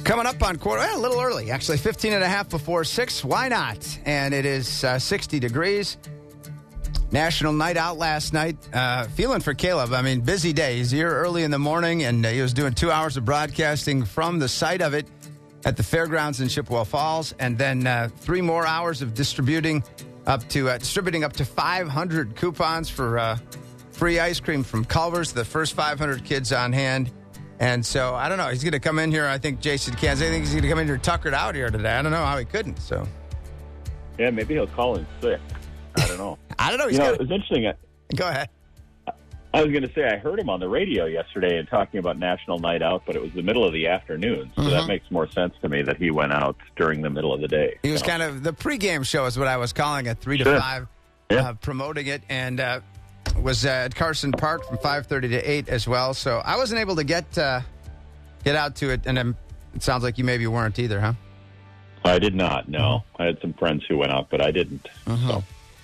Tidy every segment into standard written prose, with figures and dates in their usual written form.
Coming up on a little early, actually 15 and a half before 6. Why not? And it is 60 degrees. National night out last night. Feeling for Caleb. I mean, busy day. He's here early in the morning, and he was doing 2 hours of broadcasting from the site of it at the fairgrounds in Chippewa Falls, and then 3 more hours of distributing up to 500 coupons for free ice cream from Culver's, the first 500 kids on hand. And so, I don't know. He's going to come in here. I think Jason Kansas. I think he's going to come in here tuckered out here today. I don't know how he couldn't. So, yeah, maybe he'll call in sick. I don't know. I don't know. It was interesting. Go ahead. I was going to say I heard him on the radio yesterday and talking about National Night Out, but it was the middle of the afternoon, so that makes more sense to me that he went out during the middle of the day. He was kind of the pregame show is what I was calling it, 3 to 5, promoting it, and was at Carson Park from 5:30 to 8 as well. So I wasn't able to get out to it, and it sounds like you maybe weren't either, huh? I did not. No, I had some friends who went out, but I didn't. So.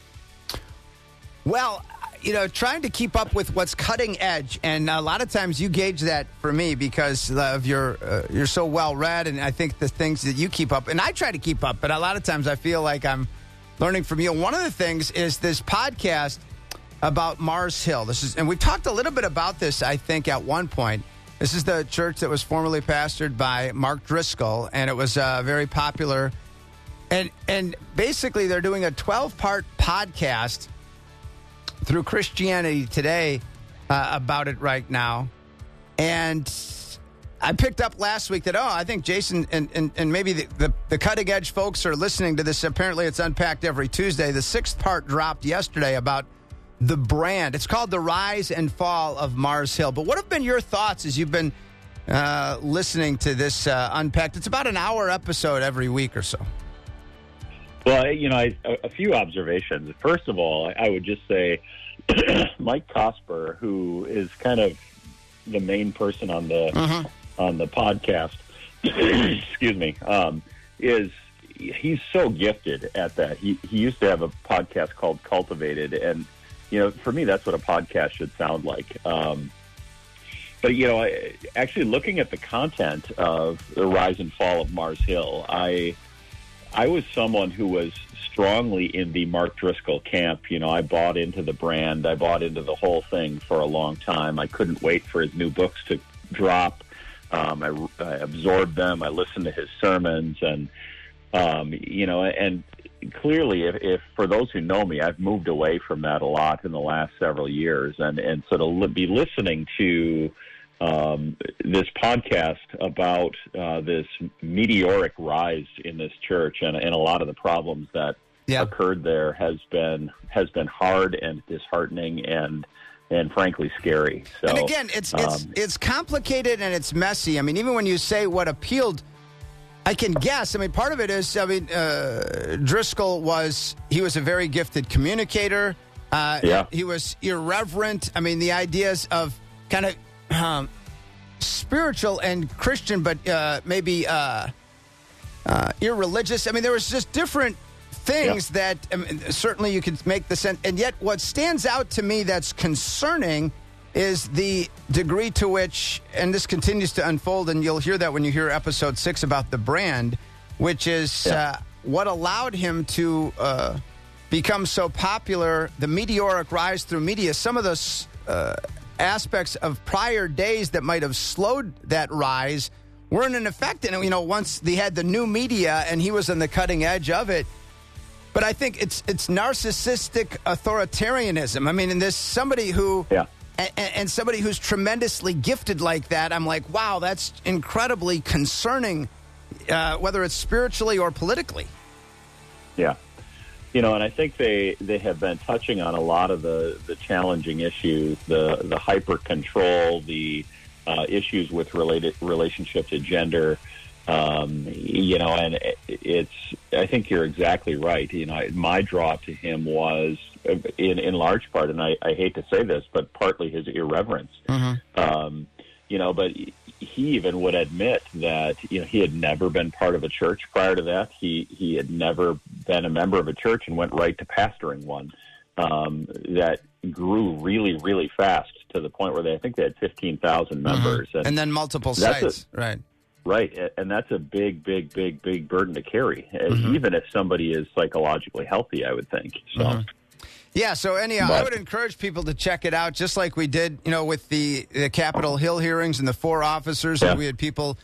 Well, trying to keep up with what's cutting edge, and a lot of times you gauge that for me because of you're so well read, and I think the things that you keep up, and I try to keep up, but a lot of times I feel like I'm learning from you. One of the things is this podcast about Mars Hill. And we've talked a little bit about this, I think, at one point. This is the church that was formerly pastored by Mark Driscoll, and it was very popular. And basically, they're doing a 12-part podcast through Christianity Today about it right now. And I picked up last week that, I think Jason and maybe the cutting-edge folks are listening to this. Apparently, it's unpacked every Tuesday. The 6th part dropped yesterday about the brand. It's called The Rise and Fall of Mars Hill. But what have been your thoughts as you've been listening to this unpacked? It's about an hour episode every week or so. Well, a few observations. First of all, I would just say Mike Cosper, who is kind of the main person on the podcast, excuse me, he's so gifted at that. He used to have a podcast called Cultivated, and for me, that's what a podcast should sound like. But actually looking at the content of The Rise and Fall of Mars Hill, I was someone who was strongly in the Mark Driscoll camp. I bought into the brand. I bought into the whole thing for a long time. I couldn't wait for his new books to drop. I absorbed them. I listened to his sermons, and and clearly, if for those who know me, I've moved away from that a lot in the last several years, and so to be listening to this podcast about this meteoric rise in this church and a lot of the problems that occurred there has been hard and disheartening and frankly scary. So, and again, it's complicated and it's messy. I mean, even when you say what appealed, I can guess. I mean, part of it is, Driscoll was a very gifted communicator. He was irreverent. I mean, the ideas of kind of spiritual and Christian, but maybe irreligious. I mean, there was just different things that certainly you could make the sense. And yet what stands out to me that's concerning is the degree to which, and this continues to unfold, and you'll hear that when you hear episode 6 about the brand, which is what allowed him to become so popular, the meteoric rise through media. Some of those aspects of prior days that might have slowed that rise weren't in effect. And, once they had the new media and he was on the cutting edge of it. But I think it's narcissistic authoritarianism. I mean, and there's somebody who... And somebody who's tremendously gifted like that, I'm like, wow, that's incredibly concerning, whether it's spiritually or politically. Yeah. And I think they have been touching on a lot of the challenging issues, the hyper control, the issues with relationship to gender. And I think you're exactly right. My draw to him was in large part, and I hate to say this, but partly his irreverence. But he even would admit that, he had never been part of a church prior to that. He had never been a member of a church and went right to pastoring one that grew really, really fast to the point where I think they had 15,000 members. And then multiple sites, right? Right, and that's a big burden to carry, even if somebody is psychologically healthy, I would think. So. Yeah, so anyhow, I would encourage people to check it out, just like we did, with the Capitol Hill hearings and the 4 officers. Yeah. And we had people,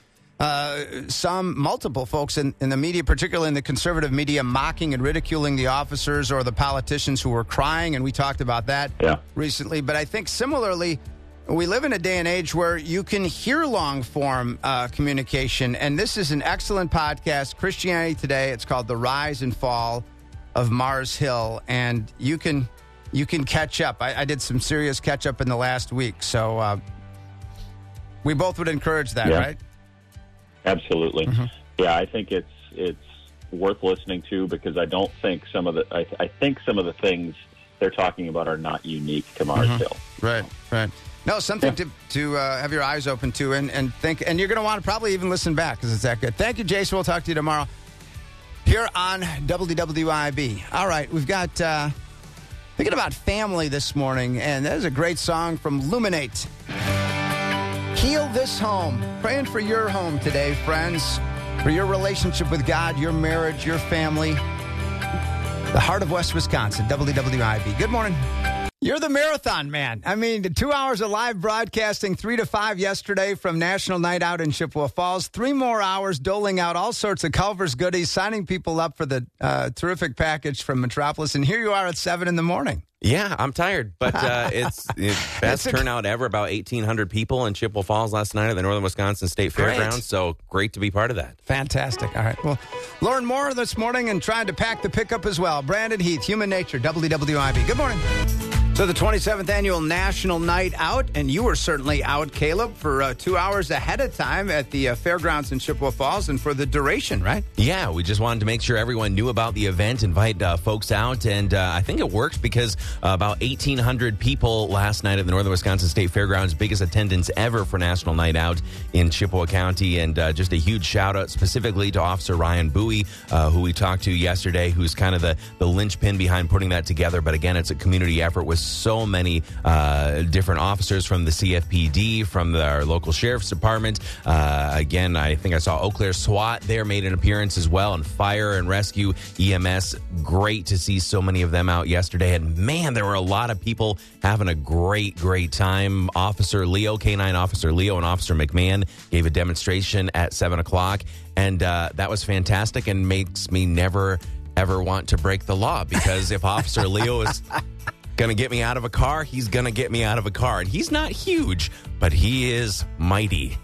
multiple folks in the media, particularly in the conservative media, mocking and ridiculing the officers or the politicians who were crying, and we talked about that recently. But I think similarly, we live in a day and age where you can hear long-form communication, and this is an excellent podcast, Christianity Today. It's called The Rise and Fall of Mars Hill, and you can catch up. I did some serious catch up in the last week, so we both would encourage that, right? Absolutely. Yeah, I think it's worth listening to, because I don't think I think some of the things they're talking about are not unique to Mars Hill. Right. No, something to have your eyes open to and think, and you're going to want to probably even listen back because it's that good. Thank you, Jason. We'll talk to you tomorrow here on WWIB. All right, we've got thinking about family this morning, and there's a great song from Luminate. Heal This Home. Praying for your home today, friends, for your relationship with God, your marriage, your family. The heart of West Wisconsin, WWIB. Good morning. You're the marathon man. I mean, 2 hours of live broadcasting, 3 to 5 yesterday from National Night Out in Chippewa Falls. 3 more hours doling out all sorts of Culver's goodies, signing people up for the terrific package from Metropolis. And here you are at 7 in the morning. Yeah, I'm tired, but it's best turnout ever. About 1,800 people in Chippewa Falls last night at the Northern Wisconsin State Fairgrounds. So great to be part of that. Fantastic. All right. Well, learn more this morning and trying to pack the pickup as well. Brandon Heath, Human Nature, WWIB. Good morning. So the 27th Annual National Night Out, and you were certainly out, Caleb, for 2 hours ahead of time at the fairgrounds in Chippewa Falls, and for the duration, right? Yeah, we just wanted to make sure everyone knew about the event, invite folks out, and I think it works because about 1,800 people last night at the Northern Wisconsin State Fairgrounds, biggest attendance ever for National Night Out in Chippewa County, and just a huge shout-out specifically to Officer Ryan Bowie, who we talked to yesterday, who's kind of the linchpin behind putting that together, but again, it's a community effort with so many different officers from the CFPD, from our local sheriff's department. Again, I think I saw Eau Claire SWAT there made an appearance as well, and fire and rescue, EMS. Great to see so many of them out yesterday. And man, there were a lot of people having a great time. Officer Leo, K-9 Officer Leo and Officer McMahon gave a demonstration at 7 o'clock. And that was fantastic and makes me never, ever want to break the law, because if Officer Leo is going to get me out of a car, he's going to get me out of a car. And he's not huge, but he is mighty.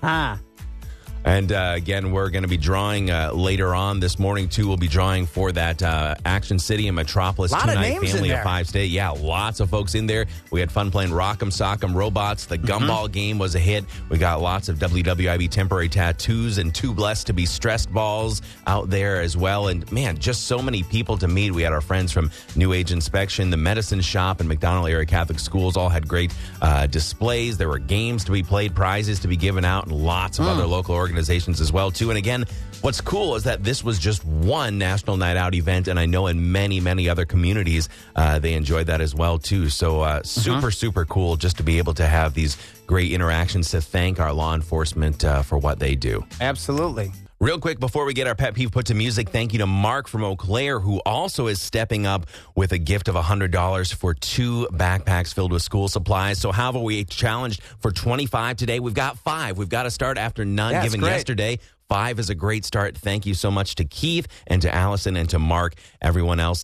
And again, we're going to be drawing later on this morning, too. We'll be drawing for that Action City and Metropolis 2-night Family of 5 stay. Yeah, lots of folks in there. We had fun playing Rock'em Sock'em Robots. The Gumball game was a hit. We got lots of WWIB temporary tattoos and Too Blessed to Be Stressed balls out there as well. And man, just so many people to meet. We had our friends from New Age Inspection, the Medicine Shop, and McDonald Area Catholic Schools all had great displays. There were games to be played, prizes to be given out, and lots of other local organizations as well, too. And again, what's cool is that this was just one National Night Out event, and I know in many other communities they enjoyed that as well, too. So super cool just to be able to have these great interactions, to thank our law enforcement for what they do. Absolutely. Real quick, before we get our pet peeve put to music, thank you to Mark from Eau Claire, who also is stepping up with a gift of $100 for 2 backpacks filled with school supplies. So how have we challenged for 25 today? We've got 5. We've got to start after none given yesterday. 5 is a great start. Thank you so much to Keith and to Allison and to Mark. Everyone else,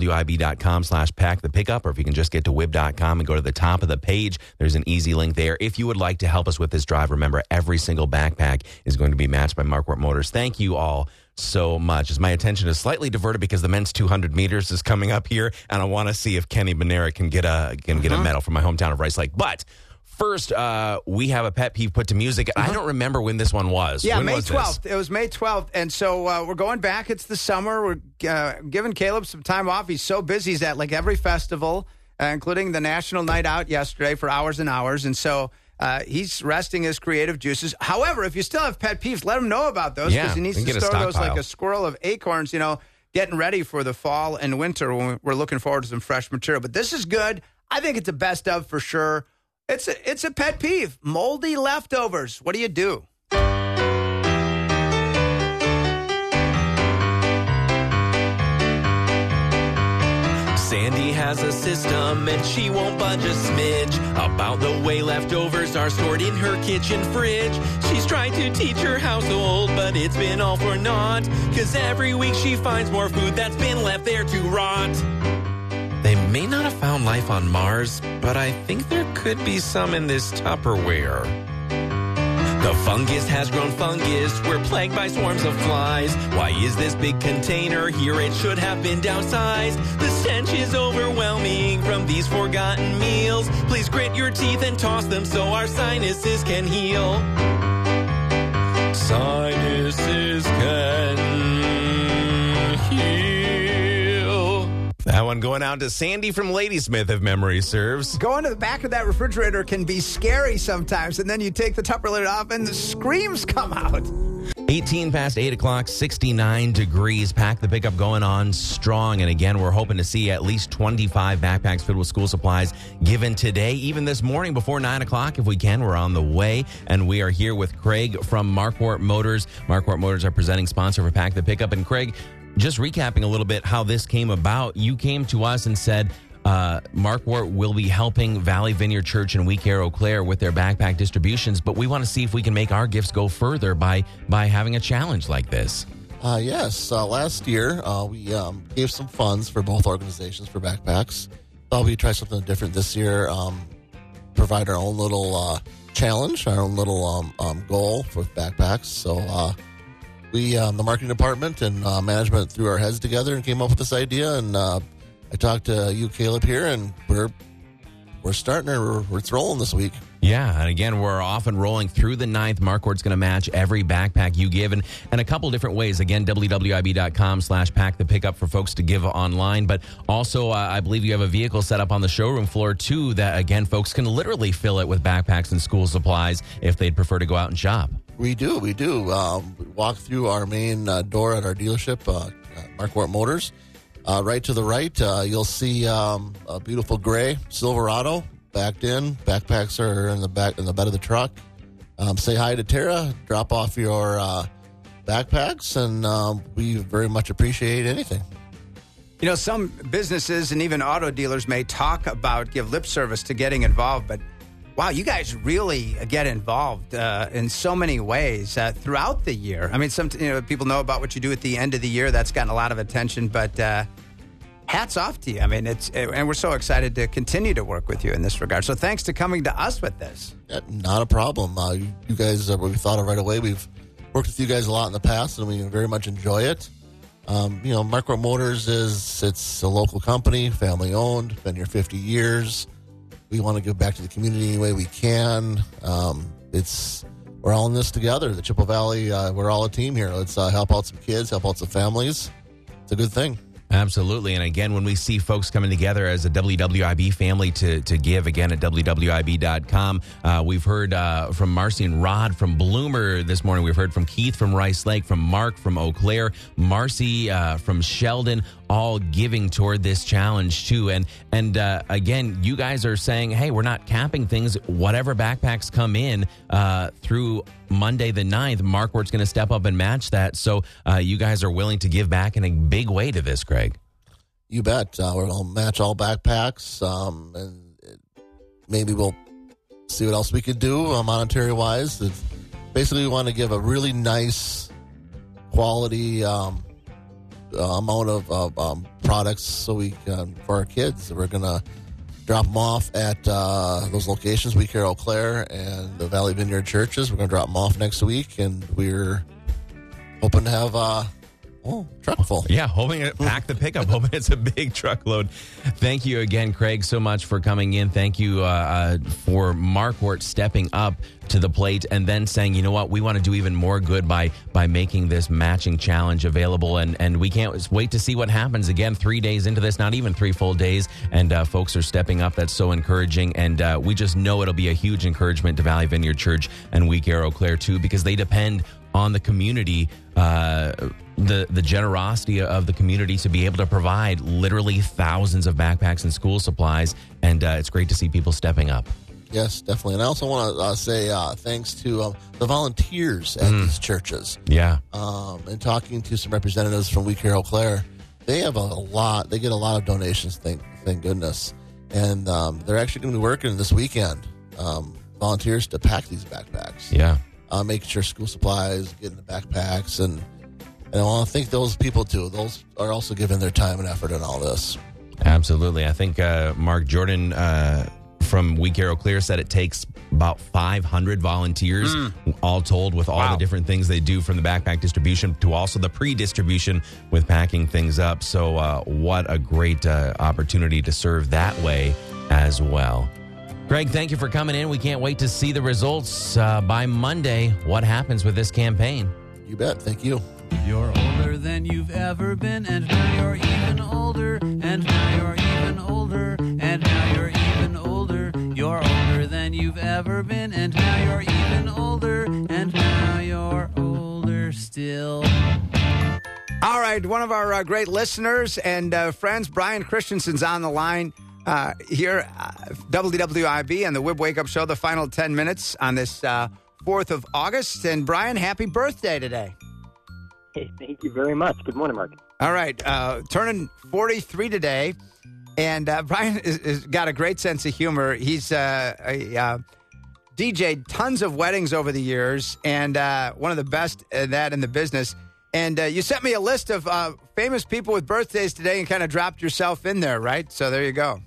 WWIB.com/pack the pickup, or if you can just get to WIB.com and go to the top of the page, there's an easy link there. If you would like to help us with this drive, remember, every single backpack is going to be matched by Marquardt Motors. Thank you all so much. As my attention is slightly diverted because the men's 200 meters is coming up here, and I want to see if Kenny Benera can get a medal from my hometown of Rice Lake. But first, we have a pet peeve put to music. I don't remember when this one was. Yeah, when May was 12th. This? It was May 12th. And so we're going back. It's the summer. We're giving Caleb some time off. He's so busy. He's at like every festival, including the National Night Out yesterday for hours and hours. And so he's resting his creative juices. However, if you still have pet peeves, let him know about those, because he needs to store those like a squirrel of acorns, getting ready for the fall and winter when we're looking forward to some fresh material. But this is good. I think it's a best of for sure. It's a pet peeve. Moldy leftovers. What do you do? has a system and she won't budge a smidge about the way leftovers are stored in her kitchen fridge. She's tried to teach her household, but it's been all for naught, 'cause every week she finds more food that's been left there to rot. They may not have found life on Mars, but I think there could be some in this Tupperware. The fungus has grown fungus. We're plagued by swarms of flies. Why is this big container here? It should have been downsized. The stench is overwhelming from these forgotten meals. Please grit your teeth and toss them so our sinuses can heal. Sinuses can heal. That one going out to Sandy from Ladysmith, if memory serves. Going to the back of that refrigerator can be scary sometimes, and then you take the Tupper lid off and the screams come out. 18 past 8 o'clock, 69 degrees. Pack the Pickup going on strong. And again, we're hoping to see at least 25 backpacks filled with school supplies given today, even this morning before 9 o'clock. If we can, we're on the way. And we are here with Craig from Marquardt Motors. Marquardt Motors, our presenting sponsor for Pack the Pickup. And Craig, just recapping a little bit how this came about, you came to us and said Marquardt will be helping Valley Vineyard Church in Week Eau Claire with their backpack distributions, but we want to see if we can make our gifts go further by having a challenge like this. Yes. Last year, we gave some funds for both organizations for backpacks. Thought we'd try something different this year, provide our own little challenge, our own little goal for backpacks. So we, the marketing department and management, threw our heads together and came up with this idea. And I talked to you, Caleb, here, and we're starting. We're rolling this week. Yeah, and again, we're off and rolling through the 9th. Marquardt's going to match every backpack you give, and a couple different ways. Again, www.ib.com/packthepickup for folks to give online, but also I believe you have a vehicle set up on the showroom floor, too, that, again, folks can literally fill it with backpacks and school supplies if they'd prefer to go out and shop. We do. We walk through our main door at our dealership, Marquardt Motors. Right to the right, you'll see a beautiful gray Silverado backed in. Backpacks are in the bed of the truck. Say hi to Tara. Drop off your backpacks, and we very much appreciate anything. You know, some businesses and even auto dealers may give lip service to getting involved, but wow, you guys really get involved in so many ways throughout the year. I mean, people know about what you do at the end of the year. That's gotten a lot of attention, but hats off to you. I mean, and we're so excited to continue to work with you in this regard. So thanks to coming to us with this. Not a problem. You guys, we thought of right away. We've worked with you guys a lot in the past, and we very much enjoy it. Marquardt Motors it's a local company, family owned, been here 50 years. We want to give back to the community any way we can. We're all in this together. The Chippewa Valley, we're all a team here. Let's help out some kids, help out some families. It's a good thing. Absolutely. And again, when we see folks coming together as a WWIB family to give, again, at WWIB.com, we've heard from Marcy and Rod from Bloomer this morning. We've heard from Keith from Rice Lake, from Mark from Eau Claire, Marcy from Sheldon, all giving toward this challenge too. And again, you guys are saying, hey, we're not capping things. Whatever backpacks come in through Monday the 9th, Marquardt's going to step up and match that. So you guys are willing to give back in a big way to this, Craig. You bet. We're going to match all backpacks, and maybe we'll see what else we could do monetary-wise. Basically, we want to give a really nice quality amount of products so we can, for our kids. We're going to drop them off at those locations, Week Eau Claire and the Valley Vineyard Churches. We're going to drop them off next week, and we're hoping to have truck full. Yeah, hoping it pack the pickup, hoping it's a big truckload. Thank you again, Craig, so much for coming in. Thank you for Marquardt stepping up to the plate and then saying, you know what, we want to do even more good by making this matching challenge available. And we can't wait to see what happens. Again, 3 days into this, not even 3 full days, and folks are stepping up. That's so encouraging. And we just know it'll be a huge encouragement to Valley Vineyard Church and Week Eau Claire, too, because they depend on the community, the generosity of the community to be able to provide literally thousands of backpacks and school supplies. And it's great to see people stepping up. Yes, definitely. And I also want to say thanks to the volunteers at these churches. Yeah. And talking to some representatives from Week Eau Claire, they have a lot. They get a lot of donations. Thank goodness. And they're actually going to be working this weekend. Volunteers to pack these backpacks. Yeah. Making sure school supplies get in the backpacks, and I want to thank those people too. Those are also giving their time and effort in all this. Absolutely. I think Mark Jordan from We Care Eau Claire said it takes about 500 volunteers, all told, with all the different things they do, from the backpack distribution to also the pre-distribution with packing things up. So what a great opportunity to serve that way as well. Greg, thank you for coming in. We can't wait to see the results by Monday. What happens with this campaign? You bet. Thank you. You're older than you've ever been, and now you're even older, and now you're even older, and now you're even older. You're older than you've ever been, and now you're even older, and now you're older still. All right, one of our great listeners and friends, Brian Christensen's on the line here, WWIB and the WIB Wake Up Show, the final 10 minutes on this 4th of August. And Brian, happy birthday today. Hey, thank you very much. Good morning, Mark. All right, turning 43 today, and Brian has got a great sense of humor. He's DJ'd tons of weddings over the years, and one of the best at that in the business. And you sent me a list of famous people with birthdays today and kind of dropped yourself in there, right? So there you go.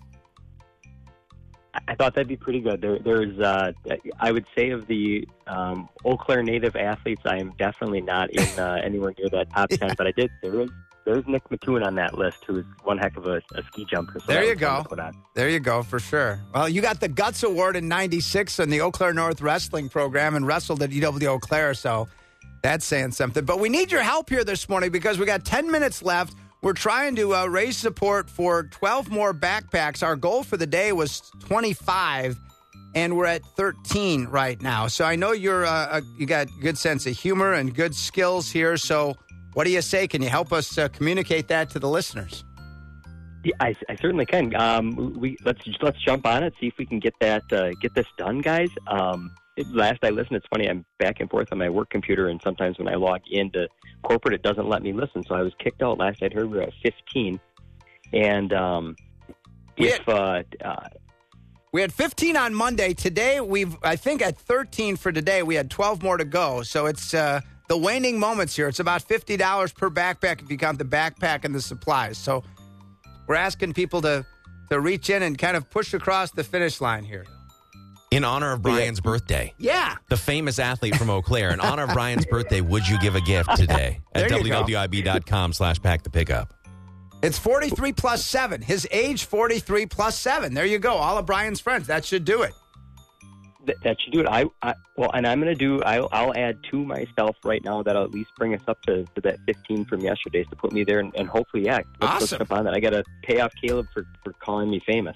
I thought that'd be pretty good. There's, I would say, of the Eau Claire native athletes, I am definitely not in anywhere near that top 10. But there's Nick Mattoon on that list, who is one heck of a ski jumper. So there you go. There you go, for sure. Well, you got the Guts Award in '96 in the Eau Claire North Wrestling program and wrestled at EW Eau Claire, so that's saying something. But we need your help here this morning because we got 10 minutes left. We're trying to raise support for 12 more backpacks. Our goal for the day was 25, and we're at 13 right now. So I know you got a good sense of humor and good skills here. So what do you say? Can you help us communicate that to the listeners? Yeah, I certainly can. Let's jump on it. See if we can get this done, guys. Last I listened, it's funny, I'm back and forth on my work computer, and sometimes when I log into corporate, it doesn't let me listen. So I was kicked out. Last I'd heard, we were at 15. And we had 15 on Monday. Today, I think at 13 for today, we had 12 more to go. So it's the waning moments here. It's about $50 per backpack if you count the backpack and the supplies. So we're asking people to reach in and kind of push across the finish line here. In honor of Brian's birthday. Yeah. The famous athlete from Eau Claire. In honor of Brian's birthday, would you give a gift today at wwib.com/packthepickup? It's 43 plus 7. His age, 43 plus 7. There you go. All of Brian's friends. That should do it. That should do it. And I'm going to I'll add 2 myself right now that'll at least bring us up to that 15 from yesterday to put me there, and hopefully, let's jump on that. I got to pay off Caleb for calling me famous.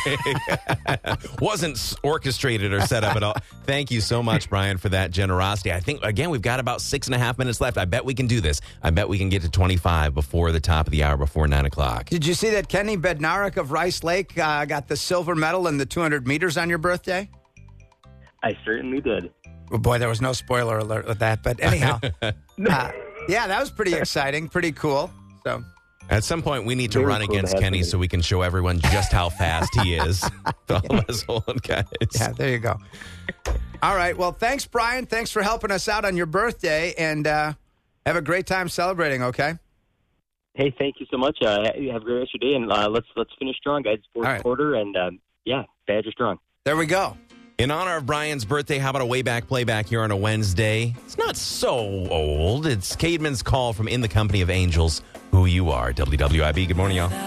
Wasn't orchestrated or set up at all. Thank you so much, Brian, for that generosity. I think, again, we've got about 6.5 minutes left. I bet we can do this. I bet we can get to 25 before the top of the hour, before 9 o'clock. Did you see that Kenny Bednarik of Rice Lake got the silver medal in the 200 meters on your birthday? I certainly did. Oh, boy, there was no spoiler alert with that. But anyhow, yeah, that was pretty exciting, pretty cool. So at some point, we need to run against Kenny so we can show everyone just how fast he is. All us old guys. Yeah, there you go. All right. Well, thanks, Brian. Thanks for helping us out on your birthday, and have a great time celebrating, okay? Hey, thank you so much. Have a great rest of your day, and let's finish strong, guys. Fourth quarter, and Badger strong. There we go. In honor of Brian's birthday, how about a way back playback here on a Wednesday? It's not so old. It's Caedmon's Call from In the Company of Angels, Who You Are. WWIB, good morning, y'all.